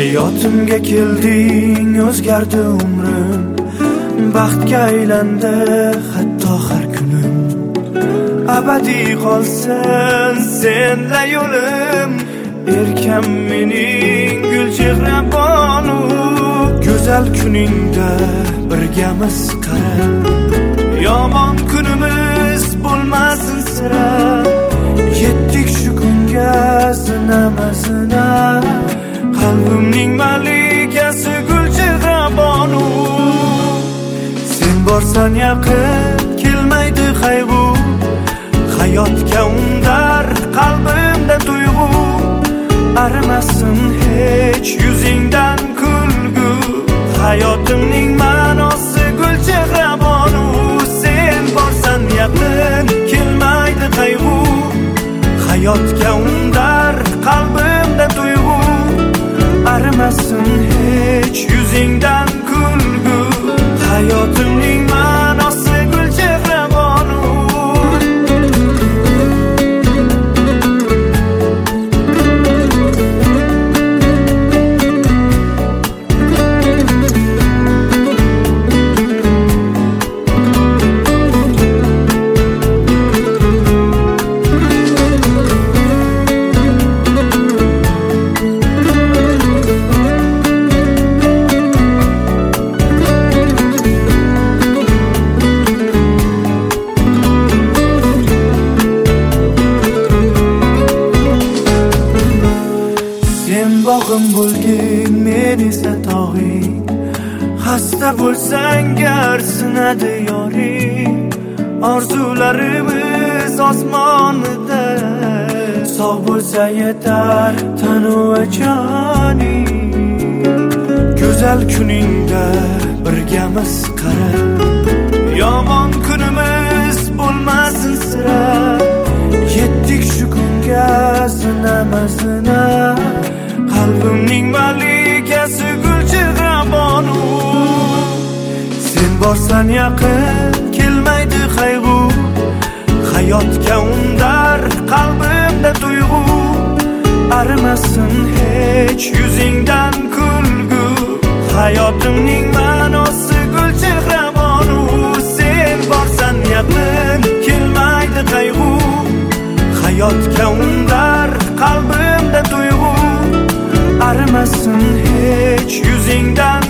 Hayotimga kelding, o'zgardi umrim, baxtga aylandi hatto har kunim. Abadiy qolsin senla yo'lim, erkam mening gul chehra bonu. Go'zal kuningda birgamiz qara, yomon kunimiz bo'lmasin sira. Yetdik shu kunga zinama-zina, qalbimning malikasi gul chehra bonu. Sen borsan yaqin kelmaydi qayg'u, hayotga undar qalbimda tuyg'u. Arimasin hech yuzingdan kulgu, hayotimning ma'nosi gul chehra bonu. Sen borsan yaqin kelmaydi qayg'u, hayotga undar qalbimda tuyg'u. Arimasin hech yuzingdan kulgu, hayotimning ma'nosi gul chehra bonu. Bog'im bo'lgin, men esa tog'ing. Xasta bo'lsang gar sinadi yoring. Orzularimiz osmonida, sog' bo'lsa yetar tanu va joning. Go'zal kuningda birgamiz qara, yomon kunimiz bo'lmasin sira. Yetdik shu kunga zinama-zina, qalbimning malikasi gul chehra bonu. Sen borsan yaqin kelmaydi qayg'u, hayotga undar qalbimda tuyg'u. Arimasin hech yuzingdan kulgu, hayotimning ma'nosi gul chehra bonu. Sen borsan yaqin kelmaydi qayg'u, hayotga undar qalbimda tuyg'u. Arimasin hech yuzingdan